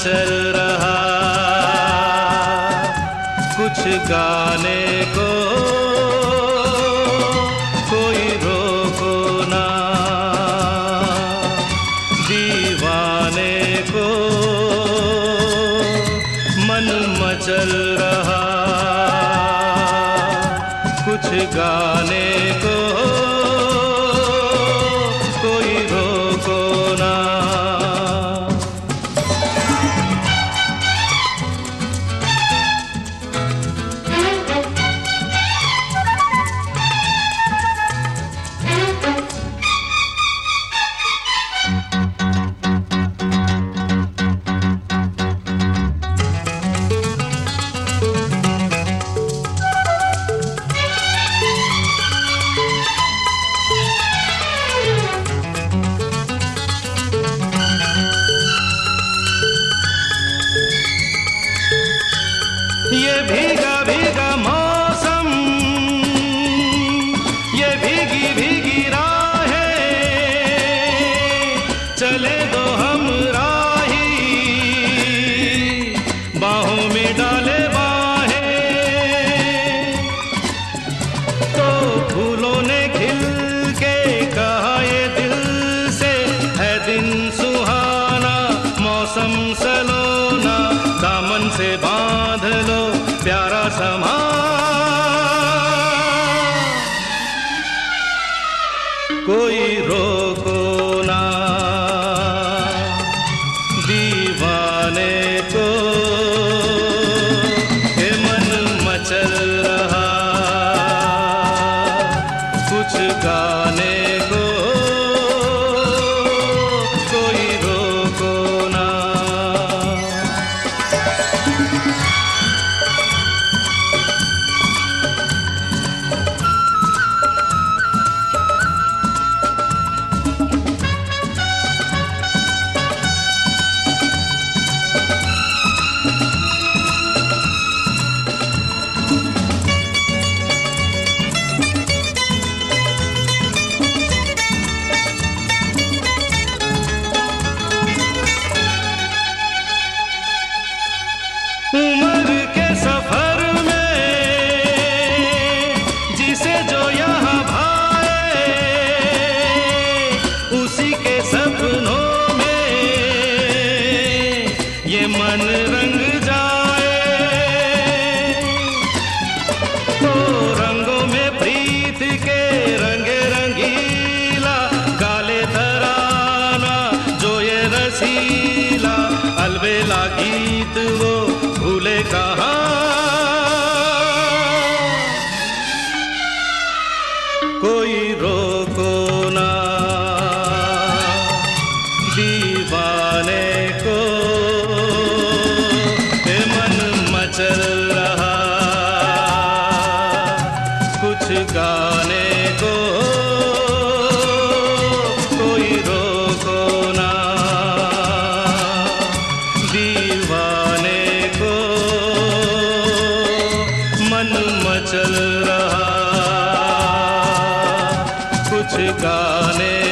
मचल रहा, कुछ गाने को कोई रोको ना, दीवाने को मन मचल रहा, कुछ गाने को कोई रोको ना। ये भीगा भीगा मौसम, ये भीगी भीगी राहें, चले दो हम राही, बाहों में डाले बाहें, तो फूलों ने खिल के कहा ये दिल से, है दिन सुहाना मौसम सलोना, दामन से बांध लो प्यारा समा, कोई रोको ना, दीवाने को ये मन मचल रहा, कुछ गाने को कोई रोको ना। उम्र के सफर में जिसे जो यहाँ भाए, उसी के सपनों में ये मन रंग जाए, तो रंगों में प्रीत के रंगे रंगीला, काले तराना जो ये रसीला, अलबेला गीत वो भूले कहाँ, कोई रोको ना, दीवाने को ये मन मचल रहा, कुछ गाने को कोई रोको ना, दीवाने को मन मचल रहा, कुछ गाने